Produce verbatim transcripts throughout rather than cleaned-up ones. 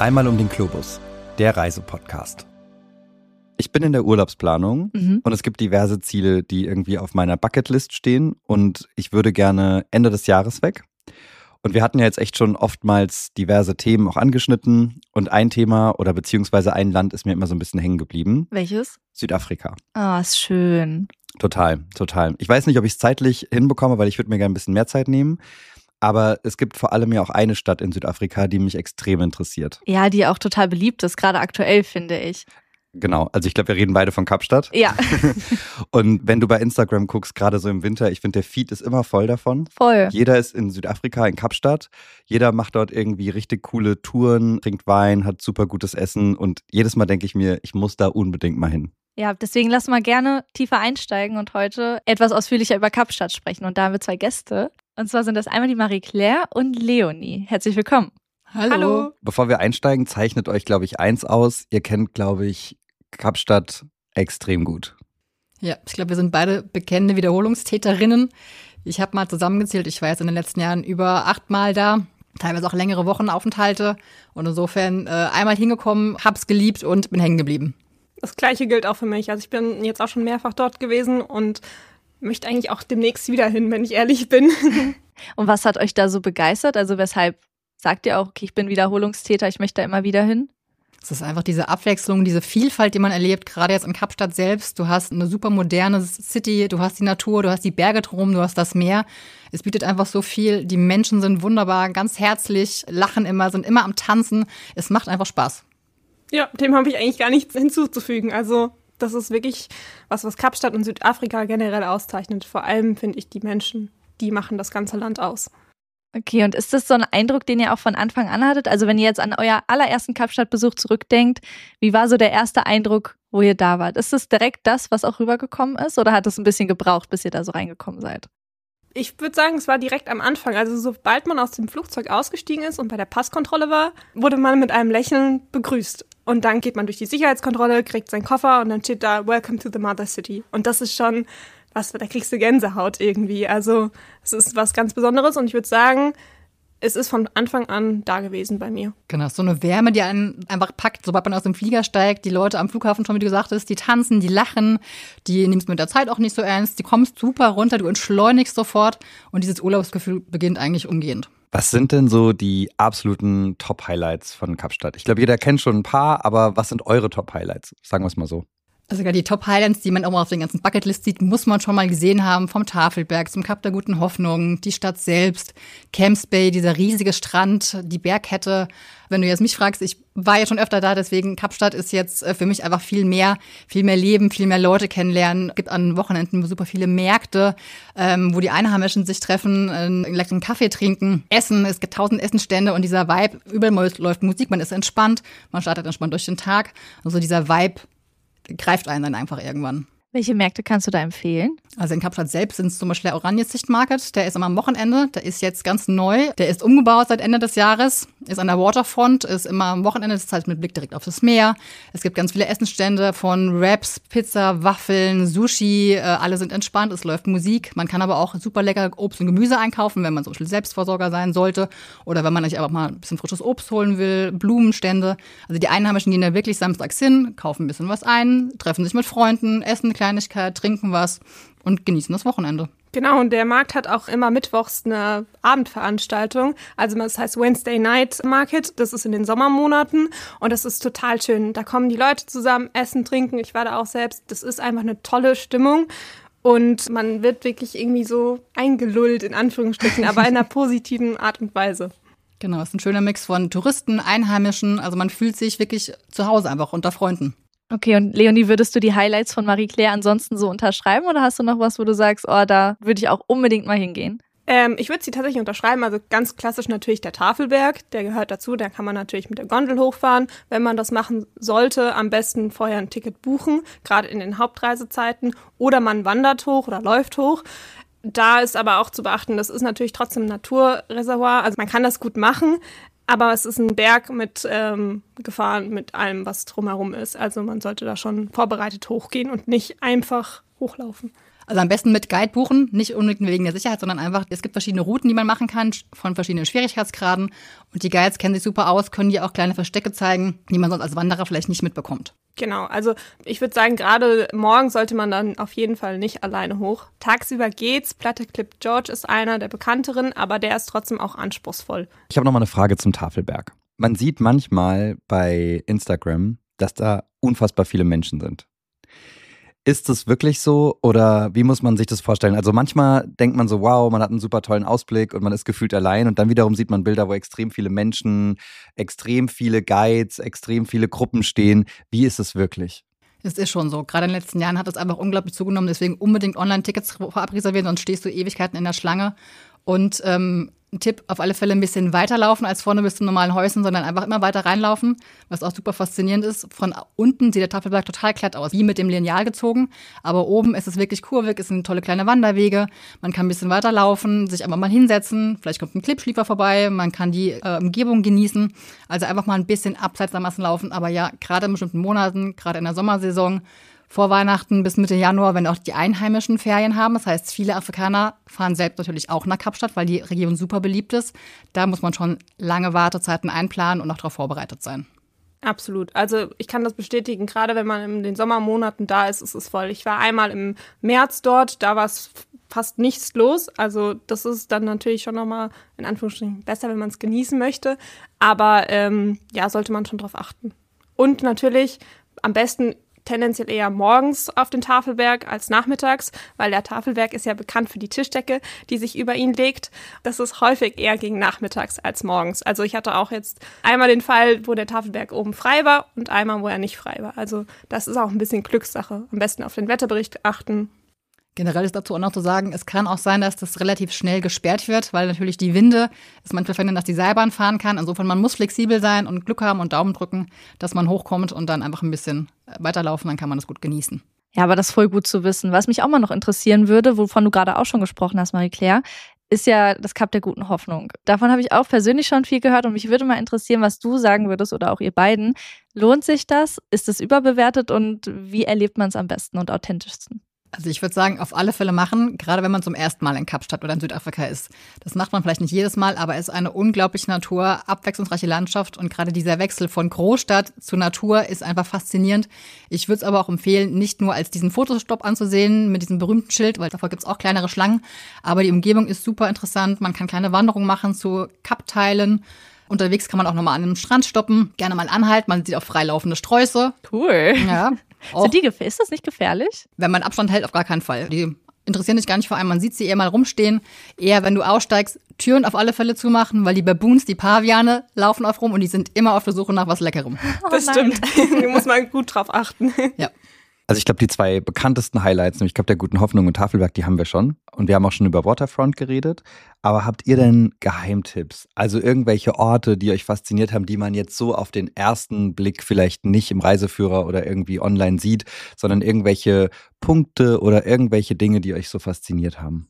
Einmal um den Globus, der Reisepodcast. Ich bin in der Urlaubsplanung mhm. und es gibt diverse Ziele, die irgendwie auf meiner Bucketlist stehen und ich würde gerne Ende des Jahres weg. Und wir hatten ja jetzt echt schon oftmals diverse Themen auch angeschnitten und ein Thema oder beziehungsweise ein Land ist mir immer so ein bisschen hängen geblieben. Welches? Südafrika. Ah, oh, ist schön. Total, total. Ich weiß nicht, ob ich es zeitlich hinbekomme, weil ich würde mir gerne ein bisschen mehr Zeit nehmen. Aber es gibt vor allem ja auch eine Stadt in Südafrika, die mich extrem interessiert. Ja, die auch total beliebt ist, gerade aktuell, finde ich. Genau, also ich glaube, wir reden beide von Kapstadt. Ja. Und wenn du bei Instagram guckst, gerade so im Winter, ich finde, der Feed ist immer voll davon. Voll. Jeder ist in Südafrika, in Kapstadt. Jeder macht dort irgendwie richtig coole Touren, trinkt Wein, hat super gutes Essen. Und jedes Mal denke ich mir, ich muss da unbedingt mal hin. Ja, deswegen lass mal gerne tiefer einsteigen und heute etwas ausführlicher über Kapstadt sprechen. Und da haben wir zwei Gäste. Und zwar sind das einmal die Marie-Claire und Leonie. Herzlich willkommen. Hallo. Hallo. Bevor wir einsteigen, zeichnet euch, glaube ich, eins aus. Ihr kennt, glaube ich, Kapstadt extrem gut. Ja, ich glaube, wir sind beide bekennende Wiederholungstäterinnen. Ich habe mal zusammengezählt, ich war jetzt in den letzten Jahren über achtmal da, teilweise auch längere Wochenaufenthalte. Und insofern äh, einmal hingekommen, hab's geliebt und bin hängen geblieben. Das Gleiche gilt auch für mich. Also ich bin jetzt auch schon mehrfach dort gewesen und möchte eigentlich auch demnächst wieder hin, wenn ich ehrlich bin. Und was hat euch da so begeistert? Also weshalb sagt ihr auch, okay, ich bin Wiederholungstäter, ich möchte da immer wieder hin? Es ist einfach diese Abwechslung, diese Vielfalt, die man erlebt, gerade jetzt in Kapstadt selbst. Du hast eine super moderne City, du hast die Natur, du hast die Berge drum, du hast das Meer. Es bietet einfach so viel. Die Menschen sind wunderbar, ganz herzlich, lachen immer, sind immer am Tanzen. Es macht einfach Spaß. Ja, dem habe ich eigentlich gar nichts hinzuzufügen. Also das ist wirklich was, was Kapstadt und Südafrika generell auszeichnet. Vor allem finde ich die Menschen, die machen das ganze Land aus. Okay, und ist das so ein Eindruck, den ihr auch von Anfang an hattet? Also wenn ihr jetzt an euer allerersten Kapstadt-Besuch zurückdenkt, wie war so der erste Eindruck, wo ihr da wart? Ist das direkt das, was auch rübergekommen ist oder hat es ein bisschen gebraucht, bis ihr da so reingekommen seid? Ich würde sagen, es war direkt am Anfang. Also sobald man aus dem Flugzeug ausgestiegen ist und bei der Passkontrolle war, wurde man mit einem Lächeln begrüßt. Und dann geht man durch die Sicherheitskontrolle, kriegt seinen Koffer und dann steht da Welcome to the Mother City. Und das ist schon was, da kriegst du Gänsehaut irgendwie. Also es ist was ganz Besonderes und ich würde sagen, es ist von Anfang an da gewesen bei mir. Genau, so eine Wärme, die einen einfach packt, sobald man aus dem Flieger steigt. Die Leute am Flughafen schon, wie du gesagt hast, die tanzen, die lachen, die nimmst mit der Zeit auch nicht so ernst. Die kommst super runter, du entschleunigst sofort und dieses Urlaubsgefühl beginnt eigentlich umgehend. Was sind denn so die absoluten Top-Highlights von Kapstadt? Ich glaube, jeder kennt schon ein paar, aber was sind eure Top-Highlights? Sagen wir es mal so. Also sogar die Top-Highlights, die man auch mal auf den ganzen Bucketlist sieht, muss man schon mal gesehen haben. Vom Tafelberg zum Kap der Guten Hoffnung, die Stadt selbst, Camps Bay, dieser riesige Strand, die Bergkette. Wenn du jetzt mich fragst, ich war ja schon öfter da, deswegen Kapstadt ist jetzt für mich einfach viel mehr, viel mehr Leben, viel mehr Leute kennenlernen. Es gibt an Wochenenden super viele Märkte, ähm, wo die Einheimischen sich treffen, einen leckeren Kaffee trinken, essen. Es gibt tausend Essenstände und dieser Vibe, überall läuft Musik, man ist entspannt, man startet entspannt durch den Tag. Also dieser Vibe greift einen dann einfach irgendwann. Welche Märkte kannst du da empfehlen? Also in Kapstadt selbst sind es zum Beispiel der Oranjesicht Market, der ist immer am Wochenende, der ist jetzt ganz neu, der ist umgebaut seit Ende des Jahres, ist an der Waterfront, ist immer am Wochenende, das heißt mit Blick direkt auf das Meer. Es gibt ganz viele Essenstände von Wraps, Pizza, Waffeln, Sushi, äh, alle sind entspannt, es läuft Musik. Man kann aber auch super lecker Obst und Gemüse einkaufen, wenn man zum Beispiel Selbstversorger sein sollte oder wenn man sich aber mal ein bisschen frisches Obst holen will, Blumenstände. Also die Einheimischen gehen da wirklich samstags hin, kaufen ein bisschen was ein, treffen sich mit Freunden, essen eine Kleinigkeit, trinken was und genießen das Wochenende. Genau, und der Markt hat auch immer mittwochs eine Abendveranstaltung. Also das heißt Wednesday Night Market, das ist in den Sommermonaten und das ist total schön. Da kommen die Leute zusammen, essen, trinken. Ich war da auch selbst. Das ist einfach eine tolle Stimmung und man wird wirklich irgendwie so eingelullt, in Anführungsstrichen, aber in einer positiven Art und Weise. Genau, es ist ein schöner Mix von Touristen, Einheimischen. Also man fühlt sich wirklich zu Hause einfach unter Freunden. Okay, und Leonie, würdest du die Highlights von Marie-Claire ansonsten so unterschreiben oder hast du noch was, wo du sagst, oh, da würde ich auch unbedingt mal hingehen? Ähm, ich würde sie tatsächlich unterschreiben, also ganz klassisch natürlich der Tafelberg, der gehört dazu, da kann man natürlich mit der Gondel hochfahren. Wenn man das machen sollte, am besten vorher ein Ticket buchen, gerade in den Hauptreisezeiten, oder man wandert hoch oder läuft hoch. Da ist aber auch zu beachten, das ist natürlich trotzdem ein Naturreservoir, also man kann das gut machen, aber es ist ein Berg mit ähm, Gefahren, mit allem, was drumherum ist. Also man sollte da schon vorbereitet hochgehen und nicht einfach hochlaufen. Also am besten mit Guide buchen, nicht unbedingt wegen der Sicherheit, sondern einfach, es gibt verschiedene Routen, die man machen kann, von verschiedenen Schwierigkeitsgraden. Und die Guides kennen sich super aus, können dir auch kleine Verstecke zeigen, die man sonst als Wanderer vielleicht nicht mitbekommt. Genau, also ich würde sagen, gerade morgens sollte man dann auf jeden Fall nicht alleine hoch. Tagsüber geht's, Platte Clip George ist einer der bekannteren, aber der ist trotzdem auch anspruchsvoll. Ich habe noch mal eine Frage zum Tafelberg. Man sieht manchmal bei Instagram, dass da unfassbar viele Menschen sind. Ist es wirklich so oder wie muss man sich das vorstellen? Also manchmal denkt man so, wow, man hat einen super tollen Ausblick und man ist gefühlt allein und dann wiederum sieht man Bilder, wo extrem viele Menschen, extrem viele Guides, extrem viele Gruppen stehen. Wie ist es wirklich? Es ist schon so. Gerade in den letzten Jahren hat es einfach unglaublich zugenommen. Deswegen unbedingt Online-Tickets vorab reservieren, sonst stehst du Ewigkeiten in der Schlange. Und ähm, ein Tipp, auf alle Fälle ein bisschen weiterlaufen als vorne bis zum normalen Häuschen, sondern einfach immer weiter reinlaufen, was auch super faszinierend ist. Von unten sieht der Tafelberg total glatt aus, wie mit dem Lineal gezogen. Aber oben ist es wirklich kurvig, es sind tolle kleine Wanderwege. Man kann ein bisschen weiterlaufen, sich einfach mal hinsetzen. Vielleicht kommt ein Klippschliefer vorbei, man kann die äh, Umgebung genießen. Also einfach mal ein bisschen abseits der Massen laufen. Aber ja, gerade in bestimmten Monaten, gerade in der Sommersaison, vor Weihnachten bis Mitte Januar, wenn auch die Einheimischen Ferien haben. Das heißt, viele Afrikaner fahren selbst natürlich auch nach Kapstadt, weil die Region super beliebt ist. Da muss man schon lange Wartezeiten einplanen und auch darauf vorbereitet sein. Absolut. Also ich kann das bestätigen, gerade wenn man in den Sommermonaten da ist, ist es voll. Ich war einmal im März dort, da war es fast nichts los. Also das ist dann natürlich schon nochmal in Anführungsstrichen besser, wenn man es genießen möchte. Aber ähm, ja, sollte man schon drauf achten. Und natürlich am besten tendenziell eher morgens auf den Tafelberg als nachmittags, weil der Tafelberg ist ja bekannt für die Tischdecke, die sich über ihn legt. Das ist häufig eher gegen nachmittags als morgens. Also ich hatte auch jetzt einmal den Fall, wo der Tafelberg oben frei war und einmal, wo er nicht frei war. Also das ist auch ein bisschen Glückssache. Am besten auf den Wetterbericht achten. Generell ist dazu auch noch zu sagen, es kann auch sein, dass das relativ schnell gesperrt wird, weil natürlich die Winde es manchmal verhindern, dass die Seilbahn fahren kann. Insofern, man muss flexibel sein und Glück haben und Daumen drücken, dass man hochkommt und dann einfach ein bisschen weiterlaufen, dann kann man das gut genießen. Ja, aber das ist voll gut zu wissen. Was mich auch mal noch interessieren würde, wovon du gerade auch schon gesprochen hast, Marie-Claire, ist ja das Kap der guten Hoffnung. Davon habe ich auch persönlich schon viel gehört und mich würde mal interessieren, was du sagen würdest oder auch ihr beiden. Lohnt sich das? Ist es überbewertet und wie erlebt man es am besten und authentischsten? Also ich würde sagen, auf alle Fälle machen, gerade wenn man zum ersten Mal in Kapstadt oder in Südafrika ist. Das macht man vielleicht nicht jedes Mal, aber es ist eine unglaubliche Natur, abwechslungsreiche Landschaft und gerade dieser Wechsel von Großstadt zu Natur ist einfach faszinierend. Ich würde es aber auch empfehlen, nicht nur als diesen Fotostopp anzusehen mit diesem berühmten Schild, weil davor gibt es auch kleinere Schlangen, aber die Umgebung ist super interessant. Man kann kleine Wanderungen machen zu Kapteilen. Unterwegs kann man auch nochmal an einem Strand stoppen, gerne mal anhalten, man sieht auch freilaufende Sträuße. Cool. Ja. Sind die, ist das nicht gefährlich? Wenn man Abstand hält, auf gar keinen Fall. Die interessieren dich gar nicht vor allem, man sieht sie eher mal rumstehen. Eher, wenn du aussteigst, Türen auf alle Fälle zumachen, weil die Baboons, die Paviane, laufen auf rum und die sind immer auf der Suche nach was Leckerem. Oh, das stimmt. Da muss man gut drauf achten. Ja. Also ich glaube, die zwei bekanntesten Highlights, nämlich Kap der guten Hoffnung und Tafelberg, die haben wir schon. Und wir haben auch schon über Waterfront geredet. Aber habt ihr denn Geheimtipps? Also irgendwelche Orte, die euch fasziniert haben, die man jetzt so auf den ersten Blick vielleicht nicht im Reiseführer oder irgendwie online sieht, sondern irgendwelche Punkte oder irgendwelche Dinge, die euch so fasziniert haben?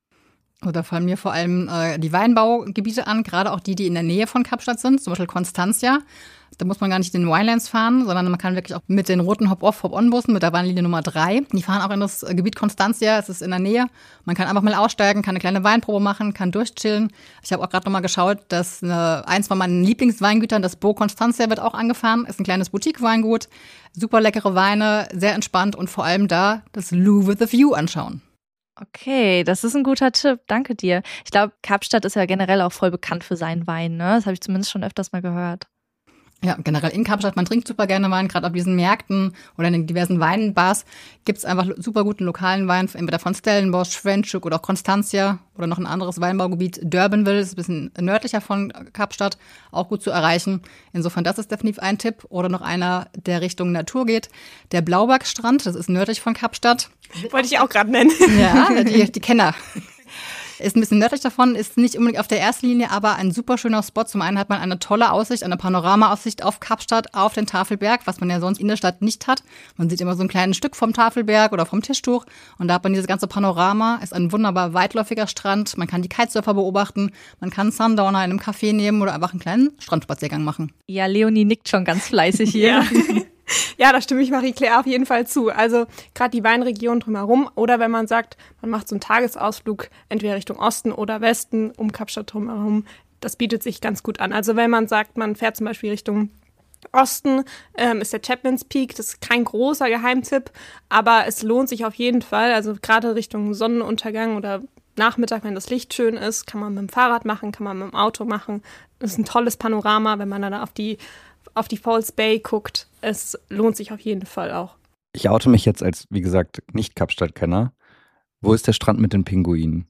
Da fallen mir vor allem äh, die Weinbaugebiete an, gerade auch die, die in der Nähe von Kapstadt sind, zum Beispiel Constantia. Da muss man gar nicht in den Winelands fahren, sondern man kann wirklich auch mit den roten Hop-Off, Hop-On-Bussen, mit der Bahnlinie Nummer drei, die fahren auch in das Gebiet Constantia, es ist in der Nähe. Man kann einfach mal aussteigen, kann eine kleine Weinprobe machen, kann durchchillen. Ich habe auch gerade nochmal geschaut, dass eine, eins von meinen Lieblingsweingütern, das Bo Constantia, wird auch angefahren. Ist ein kleines Boutique-Weingut, super leckere Weine, sehr entspannt und vor allem da das Lou with a View anschauen. Okay, das ist ein guter Tipp. Danke dir. Ich glaube, Kapstadt ist ja generell auch voll bekannt für seinen Wein, ne? Das habe ich zumindest schon öfters mal gehört. Ja, generell in Kapstadt, man trinkt super gerne Wein, gerade auf diesen Märkten oder in den diversen Weinbars gibt's einfach super guten lokalen Wein, entweder von Stellenbosch, Franschhoek oder auch Constantia oder noch ein anderes Weinbaugebiet, Durbanville, ist ein bisschen nördlicher von Kapstadt, auch gut zu erreichen. Insofern, das ist definitiv ein Tipp. Oder noch einer, der Richtung Natur geht, der Blaubergstrand, das ist nördlich von Kapstadt. Wollte ich auch gerade nennen. Ja, die, die Kenner. Ist ein bisschen nördlich davon, ist nicht unbedingt auf der ersten Linie, aber ein super schöner Spot. Zum einen hat man eine tolle Aussicht, eine Panorama-Aussicht auf Kapstadt, auf den Tafelberg, was man ja sonst in der Stadt nicht hat. Man sieht immer so ein kleines Stück vom Tafelberg oder vom Tischtuch und da hat man dieses ganze Panorama. Ist ein wunderbar weitläufiger Strand. Man kann die Kitesurfer beobachten, man kann einen Sundowner in einem Café nehmen oder einfach einen kleinen Strandspaziergang machen. Ja, Leonie nickt schon ganz fleißig hier. Ja. Ja, da stimme ich Marie-Claire auf jeden Fall zu. Also gerade die Weinregion drumherum oder wenn man sagt, man macht so einen Tagesausflug entweder Richtung Osten oder Westen um Kapstadt drumherum, das bietet sich ganz gut an. Also wenn man sagt, man fährt zum Beispiel Richtung Osten, ähm, ist der Chapman's Peak, das ist kein großer Geheimtipp, aber es lohnt sich auf jeden Fall. Also gerade Richtung Sonnenuntergang oder Nachmittag, wenn das Licht schön ist, kann man mit dem Fahrrad machen, kann man mit dem Auto machen. Das ist ein tolles Panorama, wenn man dann auf die, auf die Falls Bay guckt. Es lohnt sich auf jeden Fall auch. Ich oute mich jetzt als, wie gesagt, Nicht-Kapstadt-Kenner. Wo ist der Strand mit den Pinguinen?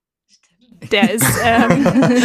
Der ist, ähm,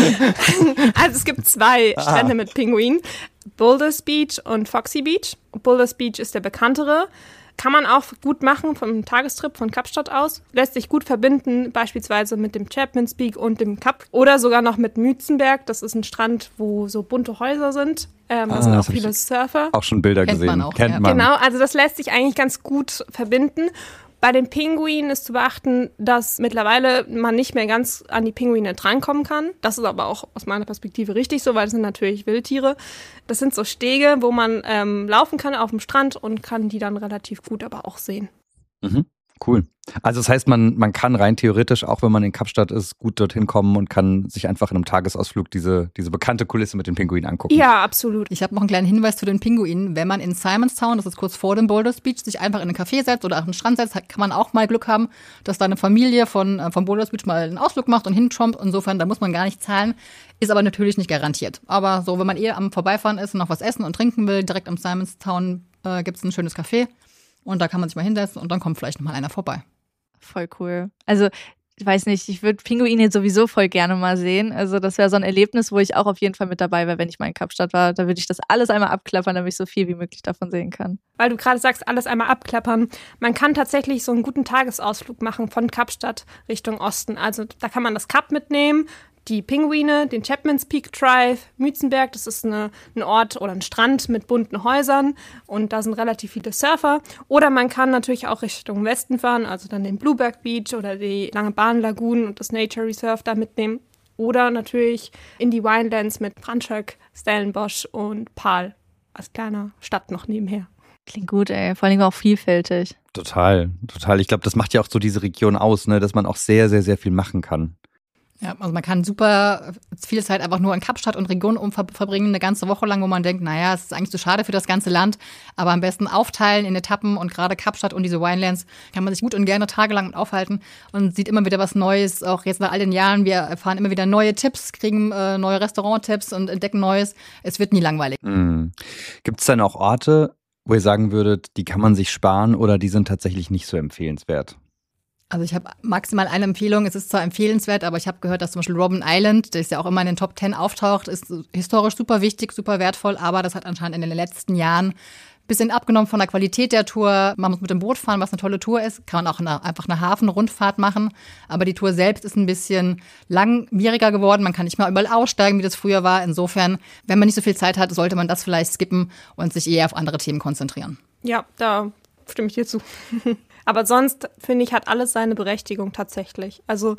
also es gibt zwei Strände ah. mit Pinguinen. Boulders Beach und Foxy Beach. Boulders Beach ist der bekanntere. Kann man auch gut machen vom Tagestrip von Kapstadt aus. Lässt sich gut verbinden, beispielsweise mit dem Chapman's Peak und dem Kap. Oder sogar noch mit Mützenberg. Das ist ein Strand, wo so bunte Häuser sind. Ähm, da ah, sind auch viele Surfer. Auch schon Bilder Kennt gesehen. Man auch, Kennt ja. man. Genau, also das lässt sich eigentlich ganz gut verbinden. Bei den Pinguinen ist zu beachten, dass mittlerweile man nicht mehr ganz an die Pinguine drankommen kann. Das ist aber auch aus meiner Perspektive richtig so, weil das sind natürlich Wildtiere. Das sind so Stege, wo man ähm, laufen kann auf dem Strand und kann die dann relativ gut aber auch sehen. Mhm. Cool. Also das heißt, man, man kann rein theoretisch, auch wenn man in Kapstadt ist, gut dorthin kommen und kann sich einfach in einem Tagesausflug diese, diese bekannte Kulisse mit den Pinguinen angucken. Ja, absolut. Ich habe noch einen kleinen Hinweis zu den Pinguinen. Wenn man in Simonstown, das ist kurz vor dem Boulders Beach, sich einfach in einen Café setzt oder auf den Strand setzt, kann man auch mal Glück haben, dass da eine Familie von, äh, vom Boulders Beach mal einen Ausflug macht und hintrompt. Insofern, da muss man gar nicht zahlen. Ist aber natürlich nicht garantiert. Aber so, wenn man eh am Vorbeifahren ist und noch was essen und trinken will, direkt am Simonstown äh, gibt es ein schönes Café. Und da kann man sich mal hinsetzen und dann kommt vielleicht noch mal einer vorbei. Voll cool. Also, ich weiß nicht, ich würde Pinguine sowieso voll gerne mal sehen. Also, das wäre so ein Erlebnis, wo ich auch auf jeden Fall mit dabei wäre, wenn ich mal in Kapstadt war. Da würde ich das alles einmal abklappern, damit ich so viel wie möglich davon sehen kann. Weil du gerade sagst, alles einmal abklappern. Man kann tatsächlich so einen guten Tagesausflug machen von Kapstadt Richtung Osten. Also, da kann man das Kap mitnehmen, die Pinguine, den Chapman's Peak Drive, Mützenberg, das ist eine, ein Ort oder ein Strand mit bunten Häusern und da sind relativ viele Surfer. Oder man kann natürlich auch Richtung Westen fahren, also dann den Blueberg Beach oder die Lange Bahn Lagoon und das Nature Reserve da mitnehmen. Oder natürlich in die Winelands mit Franschhoek, Stellenbosch und Paarl als kleiner Stadt noch nebenher. Klingt gut, ey. Vor allem auch vielfältig. Total, total. Ich glaube, das macht ja auch so diese Region aus, ne, dass man auch sehr, sehr, sehr viel machen kann. Ja, also man kann super viel Zeit einfach nur in Kapstadt und Region um verbringen, eine ganze Woche lang, wo man denkt, naja, es ist eigentlich zu schade für das ganze Land, aber am besten aufteilen in Etappen und gerade Kapstadt und diese Winelands kann man sich gut und gerne tagelang mit aufhalten und sieht immer wieder was Neues, auch jetzt nach all den Jahren, wir erfahren immer wieder neue Tipps, kriegen äh, neue Restauranttipps und entdecken Neues, es wird nie langweilig. Mhm. Gibt es dann auch Orte, wo ihr sagen würdet, die kann man sich sparen oder die sind tatsächlich nicht so empfehlenswert? Also ich habe maximal eine Empfehlung, es ist zwar empfehlenswert, aber ich habe gehört, dass zum Beispiel Robben Island, der ist ja auch immer in den Top Ten auftaucht, ist historisch super wichtig, super wertvoll, aber das hat anscheinend in den letzten Jahren ein bisschen abgenommen von der Qualität der Tour. Man muss mit dem Boot fahren, was eine tolle Tour ist, kann man auch eine, einfach eine Hafenrundfahrt machen, aber die Tour selbst ist ein bisschen langwieriger geworden, man kann nicht mal überall aussteigen, wie das früher war. Insofern, wenn man nicht so viel Zeit hat, sollte man das vielleicht skippen und sich eher auf andere Themen konzentrieren. Ja, da stimme ich dir zu. Aber sonst, finde ich, hat alles seine Berechtigung tatsächlich. Also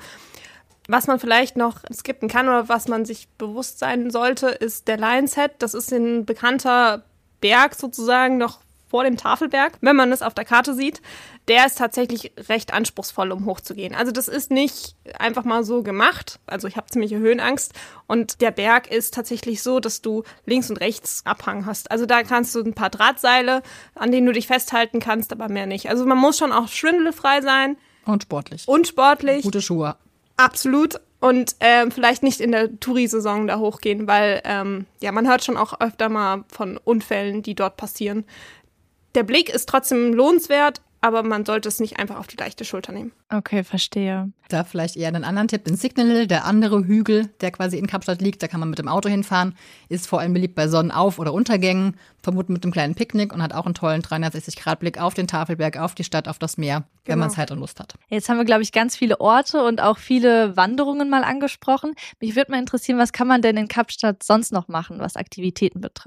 was man vielleicht noch skippen kann oder was man sich bewusst sein sollte, ist der Lion's Head. Das ist ein bekannter Berg sozusagen noch vor dem Tafelberg, wenn man es auf der Karte sieht. Der ist tatsächlich recht anspruchsvoll, um hochzugehen. Also das ist nicht einfach mal so gemacht. Also ich habe ziemliche Höhenangst. Und der Berg ist tatsächlich so, dass du links und rechts Abhang hast. Also da kannst du ein paar Drahtseile, an denen du dich festhalten kannst, aber mehr nicht. Also man muss schon auch schwindelfrei sein. Und sportlich. Und sportlich. Gute Schuhe. Absolut. Und ähm, vielleicht nicht in der Touri-Saison da hochgehen, weil ähm, ja man hört schon auch öfter mal von Unfällen, die dort passieren. Der Blick ist trotzdem lohnenswert, aber man sollte es nicht einfach auf die leichte Schulter nehmen. Okay, verstehe. Da vielleicht eher einen anderen Tipp, den Signal Hill, der andere Hügel, der quasi in Kapstadt liegt, da kann man mit dem Auto hinfahren, ist vor allem beliebt bei Sonnenauf- oder Untergängen, vermutlich mit einem kleinen Picknick und hat auch einen tollen dreihundertsechzig Grad Blick auf den Tafelberg, auf die Stadt, auf das Meer, genau. Wenn man Zeit und Lust hat. Jetzt haben wir, glaube ich, ganz viele Orte und auch viele Wanderungen mal angesprochen. Mich würde mal interessieren, was kann man denn in Kapstadt sonst noch machen, was Aktivitäten betrifft?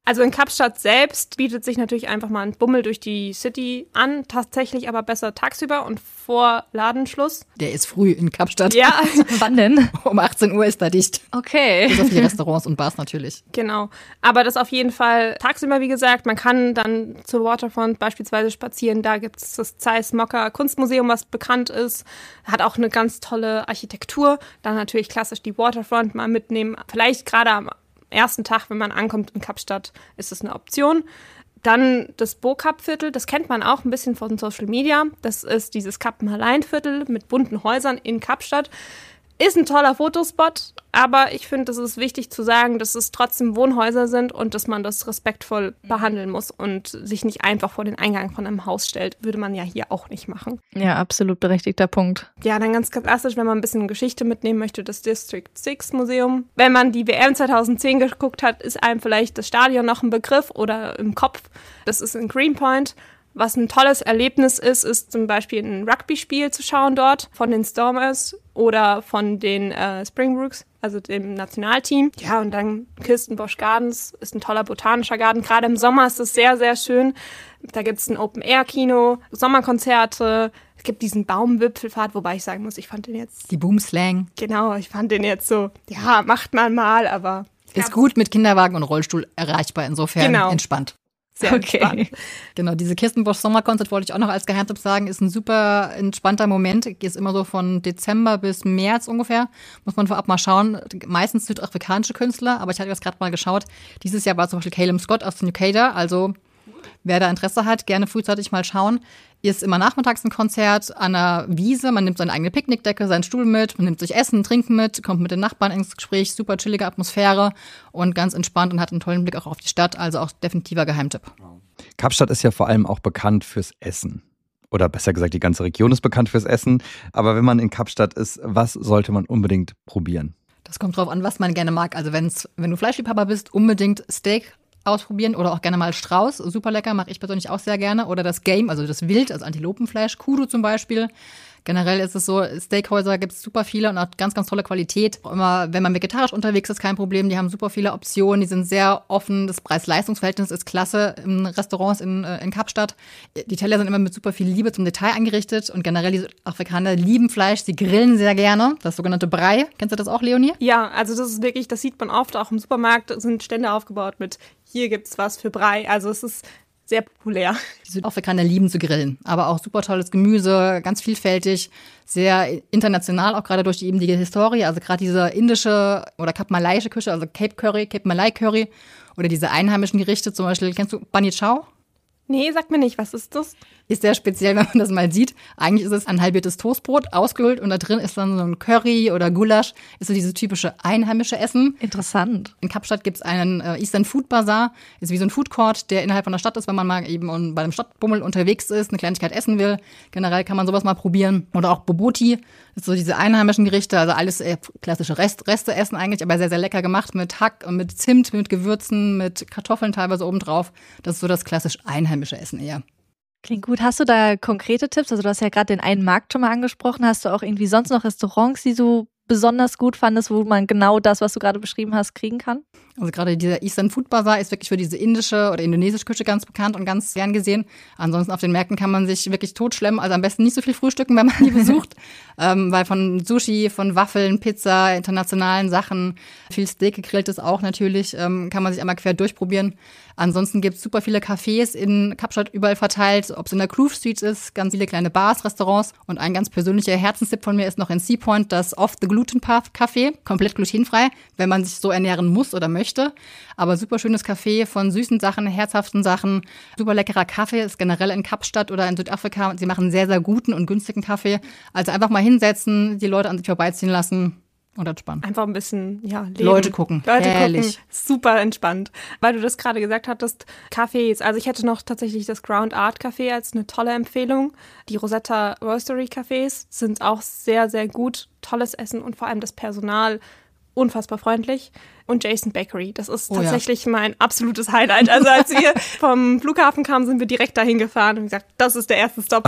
Also in Kapstadt selbst bietet sich natürlich einfach mal ein Bummel durch die City an, tatsächlich aber besser tagsüber und vor Ladenschluss. Der ist früh in Kapstadt. Ja. Wann denn? Um achtzehn Uhr ist da dicht. Okay. Bis auf die Restaurants und Bars natürlich. Genau. Aber das auf jeden Fall tagsüber, wie gesagt. Man kann dann zur Waterfront beispielsweise spazieren. Da gibt es das Zeiss Mokka Kunstmuseum, was bekannt ist. Hat auch eine ganz tolle Architektur. Dann natürlich klassisch die Waterfront mal mitnehmen. Vielleicht gerade am ersten Tag, wenn man ankommt in Kapstadt, ist es eine Option. Dann das Bo-Kap-Viertel, das kennt man auch ein bisschen von Social Media. Das ist dieses Kap Malain-Viertel mit bunten Häusern in Kapstadt. Ist ein toller Fotospot, aber ich finde, es ist wichtig zu sagen, dass es trotzdem Wohnhäuser sind und dass man das respektvoll behandeln muss und sich nicht einfach vor den Eingang von einem Haus stellt. Würde man ja hier auch nicht machen. Ja, absolut berechtigter Punkt. Ja, dann ganz klassisch, wenn man ein bisschen Geschichte mitnehmen möchte, das District six Museum. Wenn man die W M zweitausendzehn geguckt hat, ist einem vielleicht das Stadion noch ein Begriff oder im Kopf. Das ist in Greenpoint. Was ein tolles Erlebnis ist, ist zum Beispiel ein Rugby-Spiel zu schauen dort von den Stormers oder von den äh, Springboks, also dem Nationalteam. Ja, und dann Kirstenbosch Gardens ist ein toller botanischer Garten. Gerade im Sommer ist es sehr, sehr schön. Da gibt es ein Open-Air-Kino, Sommerkonzerte. Es gibt diesen Baumwipfelfahrt, wobei ich sagen muss, ich fand den jetzt... Die Boomslang. Genau, ich fand den jetzt so, ja, macht man mal, aber... Ist gut mit Kinderwagen und Rollstuhl erreichbar, insofern genau. Entspannt. Sehr okay. entspannt. Genau, diese Kirstenbosch Sommerkonzert wollte ich auch noch als Geheimtipp sagen, ist ein super entspannter Moment. Geht immer so von Dezember bis März ungefähr. Muss man vorab mal schauen. Meistens südafrikanische Künstler, aber ich hatte das gerade mal geschaut. Dieses Jahr war zum Beispiel Calum Scott aus den U K da, also wer da Interesse hat, gerne frühzeitig mal schauen. Ist immer nachmittags ein Konzert an einer Wiese. Man nimmt seine eigene Picknickdecke, seinen Stuhl mit, man nimmt sich Essen, Trinken mit, kommt mit den Nachbarn ins Gespräch. Super chillige Atmosphäre und ganz entspannt und hat einen tollen Blick auch auf die Stadt. Also auch definitiver Geheimtipp. Kapstadt ist ja vor allem auch bekannt fürs Essen. Oder besser gesagt, die ganze Region ist bekannt fürs Essen. Aber wenn man in Kapstadt ist, was sollte man unbedingt probieren? Das kommt drauf an, was man gerne mag. Also wenn's, wenn du Fleischliebhaber bist, unbedingt Steak ausprobieren oder auch gerne mal Strauß. Super lecker, mache ich persönlich auch sehr gerne. Oder das Game, also das Wild, also Antilopenfleisch, Kudu zum Beispiel. Generell ist es so, Steakhäuser gibt es super viele und auch ganz, ganz tolle Qualität. Auch immer, wenn man vegetarisch unterwegs ist, kein Problem. Die haben super viele Optionen, die sind sehr offen. Das Preis-Leistungs-Verhältnis ist klasse in Restaurants in, in Kapstadt. Die Teller sind immer mit super viel Liebe zum Detail eingerichtet und generell die Afrikaner lieben Fleisch, sie grillen sehr gerne. Das sogenannte Brei. Kennst du das auch, Leonie? Ja, also das ist wirklich, das sieht man oft, auch im Supermarkt sind Stände aufgebaut mit, hier gibt's was für Brei. Also es ist sehr populär. Die Südafrikaner lieben zu grillen, aber auch super tolles Gemüse, ganz vielfältig, sehr international, auch gerade durch die eben die Historie, also gerade diese indische oder Kap-Malaische Küche, also Cape Curry, Cape Malay Curry oder diese einheimischen Gerichte, zum Beispiel, kennst du Bani Chow? Nee, sag mir nicht, was ist das? Ist sehr speziell, wenn man das mal sieht. Eigentlich ist es ein halbiertes Toastbrot, ausgehöhlt und da drin ist dann so ein Curry oder Gulasch. Ist so dieses typische einheimische Essen. Interessant. In Kapstadt gibt es einen äh, Eastern Food Bazaar. Ist wie so ein Food Court, der innerhalb von der Stadt ist, wenn man mal eben bei einem Stadtbummel unterwegs ist, eine Kleinigkeit essen will. Generell kann man sowas mal probieren. Oder auch Boboti, ist so diese einheimischen Gerichte, also alles äh, klassische Rest, Reste essen eigentlich, aber sehr, sehr lecker gemacht mit Hack und mit Zimt, mit Gewürzen, mit Kartoffeln teilweise obendrauf. Das ist so das klassisch einheimische Essen eher. Klingt gut. Hast du da konkrete Tipps? Also du hast ja gerade den einen Markt schon mal angesprochen. Hast du auch irgendwie sonst noch Restaurants, die du besonders gut fandest, wo man genau das, was du gerade beschrieben hast, kriegen kann? Also gerade dieser Eastern Food Bazaar ist wirklich für diese indische oder indonesische Küche ganz bekannt und ganz gern gesehen. Ansonsten auf den Märkten kann man sich wirklich totschlemmen. Also am besten nicht so viel frühstücken, wenn man die besucht. ähm, weil von Sushi, von Waffeln, Pizza, internationalen Sachen, viel Steak gegrilltes auch natürlich, ähm, kann man sich einmal quer durchprobieren. Ansonsten gibt es super viele Cafés in Kapstadt überall verteilt, ob es in der Kloof Street ist, ganz viele kleine Bars, Restaurants. Und ein ganz persönlicher Herzenstipp von mir ist noch in Sea Point das Off the Gluten Path Café, komplett glutenfrei, wenn man sich so ernähren muss oder möchte. Aber super schönes Café von süßen Sachen, herzhaften Sachen, super leckerer Kaffee, ist generell in Kapstadt oder in Südafrika. Sie machen sehr, sehr guten und günstigen Kaffee. Also einfach mal hinsetzen, die Leute an sich vorbeiziehen lassen. Und entspannt. Einfach ein bisschen, ja, leben. Leute gucken. Leute Herrlich. gucken. Super entspannt. Weil du das gerade gesagt hattest, Cafés. Also ich hätte noch tatsächlich das Ground Art Café als eine tolle Empfehlung. Die Rosetta Roastery Cafés sind auch sehr, sehr gut. Tolles Essen und vor allem das Personal unfassbar freundlich. Und Jason Bakery, das ist oh, tatsächlich ja. mein absolutes Highlight. Also als wir vom Flughafen kamen, sind wir direkt dahin gefahren und gesagt, das ist der erste Stopp.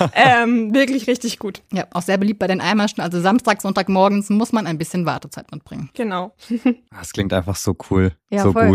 ähm, wirklich richtig gut. Ja, auch sehr beliebt bei den Einheimischen. Also Samstag, Sonntagmorgens muss man ein bisschen Wartezeit mitbringen. Genau. Das klingt einfach so cool, ja, so voll. gut.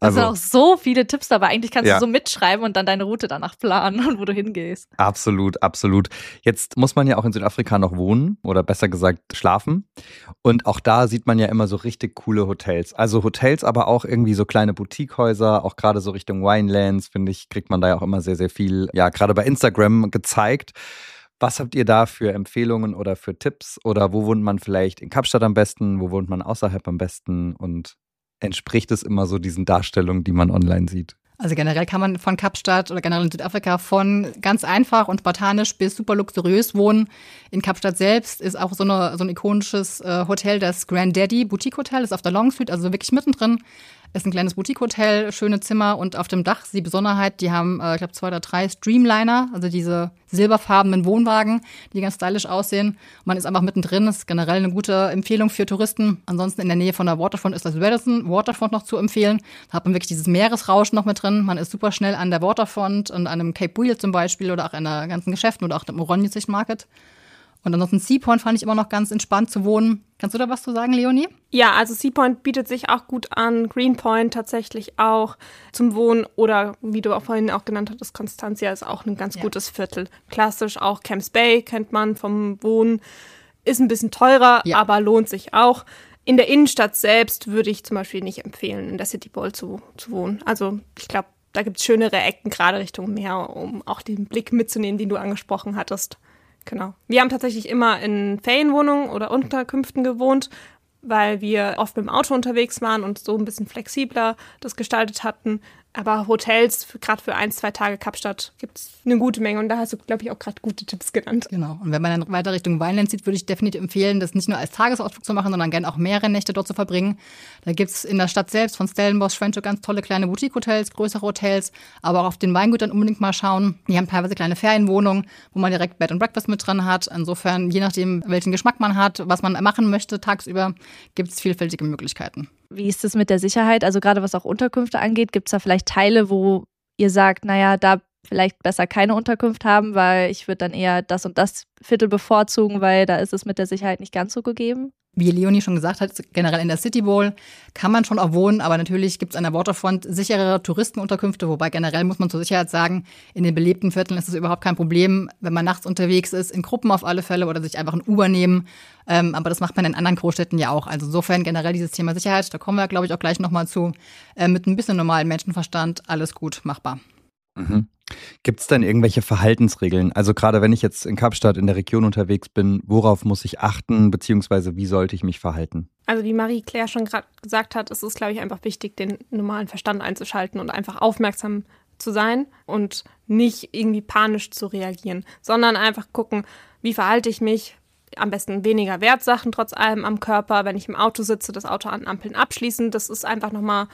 Also, Also sind auch so viele Tipps dabei. Eigentlich kannst Ja. du so mitschreiben und dann deine Route danach planen und wo du hingehst. absolut, absolut. Jetzt muss man ja auch in Südafrika noch wohnen oder besser gesagt schlafen. Und auch da sieht man ja immer so richtig coole Hotels. Also Hotels, aber auch irgendwie so kleine Boutiquehäuser, auch gerade so Richtung Winelands, finde ich, kriegt man da ja auch immer sehr, sehr viel, ja, gerade bei Instagram gezeigt. Was habt ihr da für Empfehlungen oder für Tipps? Oder wo wohnt man vielleicht in Kapstadt am besten? Wo wohnt man außerhalb am besten? Und entspricht es immer so diesen Darstellungen, die man online sieht? Also generell kann man von Kapstadt oder generell in Südafrika von ganz einfach und spartanisch bis super luxuriös wohnen. In Kapstadt selbst ist auch so, eine, so ein ikonisches äh, Hotel, das Grand Daddy Boutique Hotel, ist auf der Long Street, also wirklich mittendrin. Ist ein kleines Boutique-Hotel, schöne Zimmer und auf dem Dach ist die Besonderheit, die haben, äh, ich glaube, zwei oder drei Streamliner, also diese silberfarbenen Wohnwagen, die ganz stylisch aussehen. Man ist einfach mittendrin, ist generell eine gute Empfehlung für Touristen. Ansonsten in der Nähe von der Waterfront ist das Radisson Waterfront noch zu empfehlen. Da hat man wirklich dieses Meeresrauschen noch mit drin. Man ist super schnell an der Waterfront und an einem Cape Wheel zum Beispiel oder auch an der ganzen Geschäften oder auch dem Oranjesicht Market. Und ansonsten Sea Point fand ich immer noch ganz entspannt zu wohnen. Kannst du da was zu sagen, Leonie? Ja, also Sea Point bietet sich auch gut an, Greenpoint tatsächlich auch zum Wohnen oder wie du auch vorhin auch genannt hattest, Constantia ist auch ein ganz Ja. gutes Viertel. Klassisch auch Camps Bay kennt man vom Wohnen, ist ein bisschen teurer, Ja. aber lohnt sich auch. In der Innenstadt selbst würde ich zum Beispiel nicht empfehlen, in der City Bowl zu, zu wohnen. Also ich glaube, da gibt es schönere Ecken, gerade Richtung Meer, um auch den Blick mitzunehmen, den du angesprochen hattest. Genau. Wir haben tatsächlich immer in Ferienwohnungen oder Unterkünften gewohnt, weil wir oft mit dem Auto unterwegs waren und so ein bisschen flexibler das gestaltet hatten. Aber Hotels, gerade für ein, zwei Tage Kapstadt, gibt es eine gute Menge. Und da hast du, glaube ich, auch gerade gute Tipps genannt. Genau. Und wenn man dann weiter Richtung Wineland zieht, würde ich definitiv empfehlen, das nicht nur als Tagesausflug zu machen, sondern gerne auch mehrere Nächte dort zu verbringen. Da gibt's in der Stadt selbst von Stellenbosch, French ganz tolle kleine Boutique-Hotels, größere Hotels, aber auch auf den Weingütern unbedingt mal schauen. Die haben teilweise kleine Ferienwohnungen, wo man direkt Bed and Breakfast mit dran hat. Insofern, je nachdem, welchen Geschmack man hat, was man machen möchte tagsüber, gibt's vielfältige Möglichkeiten. Wie ist es mit der Sicherheit? Also gerade was auch Unterkünfte angeht, gibt es da vielleicht Teile, wo ihr sagt, naja, da vielleicht besser keine Unterkunft haben, weil ich würde dann eher das und das Viertel bevorzugen, weil da ist es mit der Sicherheit nicht ganz so gegeben? Wie Leonie schon gesagt hat, generell in der City Bowl kann man schon auch wohnen, aber natürlich gibt es an der Waterfront sicherere Touristenunterkünfte, wobei generell muss man zur Sicherheit sagen, in den belebten Vierteln ist es überhaupt kein Problem, wenn man nachts unterwegs ist, in Gruppen auf alle Fälle oder sich einfach ein Uber nehmen. Ähm, aber das macht man in anderen Großstädten ja auch. Also insofern generell dieses Thema Sicherheit, da kommen wir, glaube ich, auch gleich nochmal zu, äh, mit ein bisschen normalem Menschenverstand, alles gut machbar. Mhm. Gibt es denn irgendwelche Verhaltensregeln? Also gerade wenn ich jetzt in Kapstadt in der Region unterwegs bin, worauf muss ich achten, beziehungsweise wie sollte ich mich verhalten? Also wie Marie-Claire schon gerade gesagt hat, es ist, glaube ich, einfach wichtig, den normalen Verstand einzuschalten und einfach aufmerksam zu sein und nicht irgendwie panisch zu reagieren, sondern einfach gucken, wie verhalte ich mich, am besten weniger Wertsachen trotz allem am Körper, wenn ich im Auto sitze, das Auto an Ampeln abschließen, das ist einfach nochmal,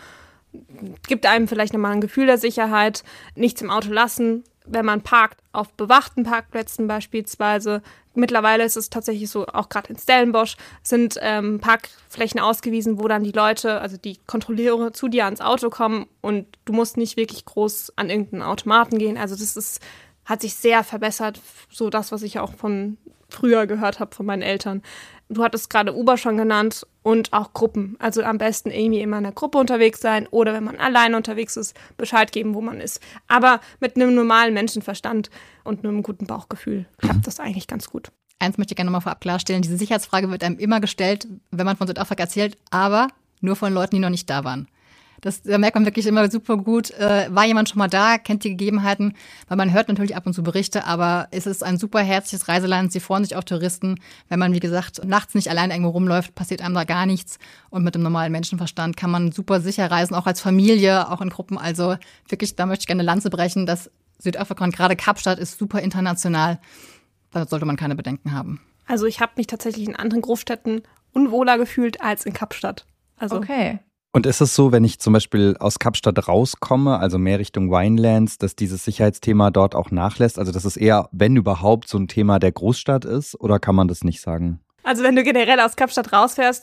gibt einem vielleicht nochmal ein Gefühl der Sicherheit, nichts im Auto lassen, wenn man parkt, auf bewachten Parkplätzen beispielsweise. Mittlerweile ist es tatsächlich so, auch gerade in Stellenbosch sind ähm, Parkflächen ausgewiesen, wo dann die Leute, also die Kontrolleure zu dir ans Auto kommen und du musst nicht wirklich groß an irgendeinen Automaten gehen. Also das ist, hat sich sehr verbessert, so das, was ich auch von früher gehört habe von meinen Eltern. Du hattest gerade Uber schon genannt und auch Gruppen. Also am besten irgendwie immer in einer Gruppe unterwegs sein oder wenn man alleine unterwegs ist, Bescheid geben, wo man ist. Aber mit einem normalen Menschenverstand und einem guten Bauchgefühl klappt das eigentlich ganz gut. Eins möchte ich gerne nochmal vorab klarstellen, diese Sicherheitsfrage wird einem immer gestellt, wenn man von Südafrika erzählt, aber nur von Leuten, die noch nicht da waren. Das, da merkt man wirklich immer super gut, äh, war jemand schon mal da, kennt die Gegebenheiten, weil man hört natürlich ab und zu Berichte, aber es ist ein super herzliches Reiseland, sie freuen sich auf Touristen. Wenn man, wie gesagt, nachts nicht alleine irgendwo rumläuft, passiert einem da gar nichts und mit dem normalen Menschenverstand kann man super sicher reisen, auch als Familie, auch in Gruppen. Also wirklich, da möchte ich gerne eine Lanze brechen, dass Südafrika und gerade Kapstadt ist super international, da sollte man keine Bedenken haben. Also ich habe mich tatsächlich in anderen Großstädten unwohler gefühlt als in Kapstadt. Also Okay. Und ist es so, wenn ich zum Beispiel aus Kapstadt rauskomme, also mehr Richtung Winelands, dass dieses Sicherheitsthema dort auch nachlässt? Also dass es eher, wenn überhaupt, so ein Thema der Großstadt ist? Oder kann man das nicht sagen? Also wenn du generell aus Kapstadt rausfährst,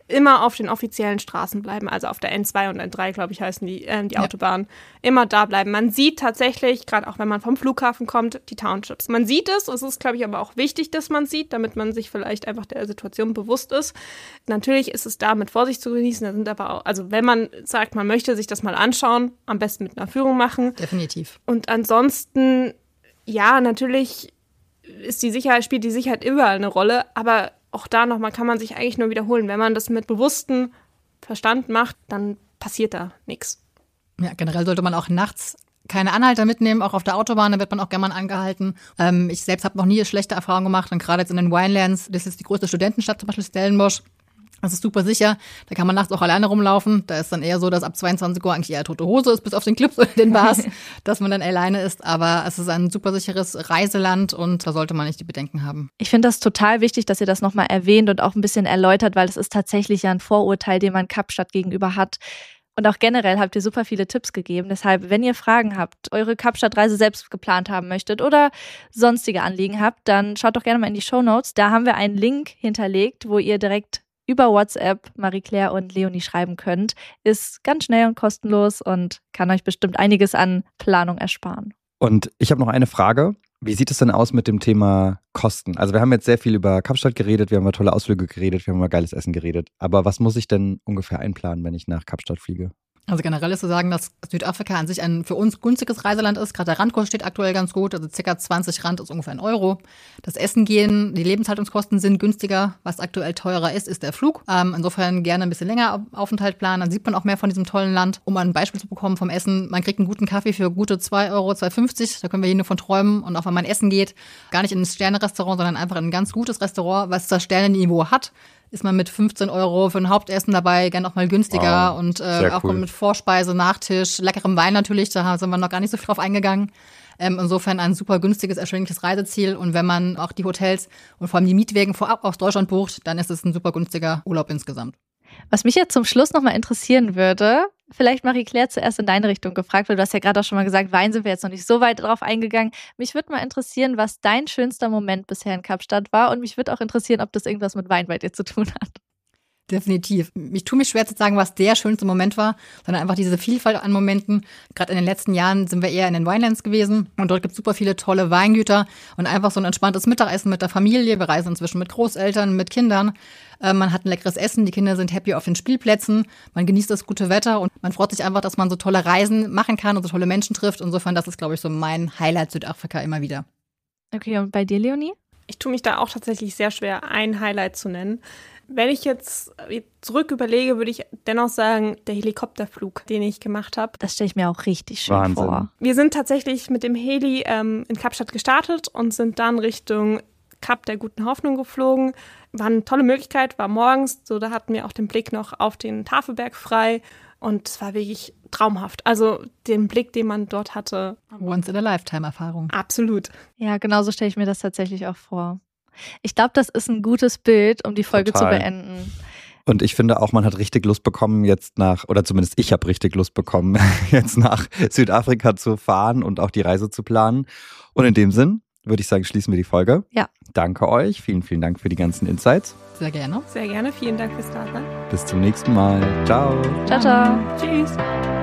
immer auf den offiziellen Straßen bleiben, also auf der N zwei und N drei, glaube ich, heißen die, äh, die Ja. Autobahnen. Immer da bleiben. Man sieht tatsächlich, gerade auch wenn man vom Flughafen kommt, die Townships. Man sieht es, es ist, glaube ich, aber auch wichtig, dass man sieht, damit man sich vielleicht einfach der Situation bewusst ist. Natürlich ist es da mit Vorsicht zu genießen, da sind aber auch, also wenn man sagt, man möchte sich das mal anschauen, am besten mit einer Führung machen. Definitiv. Und ansonsten, ja, natürlich ist die Sicherheit, spielt die Sicherheit überall eine Rolle, aber auch da nochmal kann man sich eigentlich nur wiederholen. Wenn man das mit bewusstem Verstand macht, dann passiert da nichts. Ja, generell sollte man auch nachts keine Anhalter mitnehmen, auch auf der Autobahn, da wird man auch gerne mal angehalten. Ähm, ich selbst habe noch nie schlechte Erfahrungen gemacht und gerade jetzt in den Winelands, das ist die größte Studentenstadt, zum Beispiel Stellenbosch. Das ist super sicher, da kann man nachts auch alleine rumlaufen. Da ist dann eher so, dass ab zweiundzwanzig Uhr eigentlich eher tote Hose ist, bis auf den Clubs oder den Bars, dass man dann alleine ist. Aber es ist ein super sicheres Reiseland und da sollte man nicht die Bedenken haben. Ich finde das total wichtig, dass ihr das nochmal erwähnt und auch ein bisschen erläutert, weil es ist tatsächlich ja ein Vorurteil, den man Kapstadt gegenüber hat. Und auch generell habt ihr super viele Tipps gegeben. Deshalb, wenn ihr Fragen habt, eure Kapstadt-Reise selbst geplant haben möchtet oder sonstige Anliegen habt, dann schaut doch gerne mal in die Shownotes. Da haben wir einen Link hinterlegt, wo ihr direkt über WhatsApp Marie-Claire und Leonie schreiben könnt. Ist ganz schnell und kostenlos und kann euch bestimmt einiges an Planung ersparen. Und ich habe noch eine Frage. Wie sieht es denn aus mit dem Thema Kosten? Also wir haben jetzt sehr viel über Kapstadt geredet, wir haben über tolle Ausflüge geredet, wir haben über geiles Essen geredet. Aber was muss ich denn ungefähr einplanen, wenn ich nach Kapstadt fliege? Also generell ist zu sagen, dass Südafrika an sich ein für uns günstiges Reiseland ist. Gerade der Randkurs steht aktuell ganz gut, also ca. zwanzig Rand ist ungefähr ein Euro. Das Essen gehen, die Lebenshaltungskosten sind günstiger. Was aktuell teurer ist, ist der Flug. Ähm, insofern gerne ein bisschen länger Aufenthalt planen, dann sieht man auch mehr von diesem tollen Land. Um mal ein Beispiel zu bekommen vom Essen, man kriegt einen guten Kaffee für gute zwei Euro, zwei fünfzig. Da können wir hier nur von träumen. Und auch wenn man essen geht, gar nicht in ein Sterne-Restaurant, sondern einfach in ein ganz gutes Restaurant, was das Sternenniveau hat, ist man mit fünfzehn Euro für ein Hauptessen dabei, gern auch mal günstiger. Wow, und äh, auch cool. mit Vorspeise, Nachtisch, leckerem Wein natürlich, da sind wir noch gar nicht so viel drauf eingegangen. Ähm, insofern ein super günstiges, erschwingliches Reiseziel. Und wenn man auch die Hotels und vor allem die Mietwägen vorab aus Deutschland bucht, dann ist es ein super günstiger Urlaub insgesamt. Was mich jetzt zum Schluss nochmal interessieren würde, vielleicht Marie-Claire zuerst in deine Richtung gefragt, weil du hast ja gerade auch schon mal gesagt, Wein sind wir jetzt noch nicht so weit drauf eingegangen. Mich würde mal interessieren, was dein schönster Moment bisher in Kapstadt war und mich würde auch interessieren, ob das irgendwas mit Wein bei dir zu tun hat. Definitiv. Ich tue mich schwer zu sagen, was der schönste Moment war, sondern einfach diese Vielfalt an Momenten. Gerade in den letzten Jahren sind wir eher in den Winelands gewesen und dort gibt es super viele tolle Weingüter und einfach so ein entspanntes Mittagessen mit der Familie. Wir reisen inzwischen mit Großeltern, mit Kindern. Äh, man hat ein leckeres Essen, die Kinder sind happy auf den Spielplätzen, man genießt das gute Wetter und man freut sich einfach, dass man so tolle Reisen machen kann und so tolle Menschen trifft. Insofern, das ist, glaube ich, so mein Highlight Südafrika immer wieder. Okay, und bei dir, Leonie? Ich tue mich da auch tatsächlich sehr schwer, ein Highlight zu nennen. Wenn ich jetzt zurück überlege, würde ich dennoch sagen, der Helikopterflug, den ich gemacht habe. Das stelle ich mir auch richtig schön Wahnsinn. vor. Wir sind tatsächlich mit dem Heli ähm, in Kapstadt gestartet und sind dann Richtung Kap der Guten Hoffnung geflogen. War eine tolle Möglichkeit, war morgens, so da hatten wir auch den Blick noch auf den Tafelberg frei und es war wirklich traumhaft. Also den Blick, den man dort hatte. Once-in-a-Lifetime-Erfahrung. Absolut. Ja, genau so stelle ich mir das tatsächlich auch vor. Ich glaube, das ist ein gutes Bild, um die Folge Total. zu beenden. Und ich finde auch, man hat richtig Lust bekommen, jetzt nach, oder zumindest ich habe richtig Lust bekommen, jetzt nach Südafrika zu fahren und auch die Reise zu planen. Und in dem Sinn würde ich sagen, schließen wir die Folge. Ja. Danke euch. Vielen, vielen Dank für die ganzen Insights. Sehr gerne. Sehr gerne. Vielen Dank fürs Dasein. Bis zum nächsten Mal. Ciao. Ciao, ciao. Tschüss.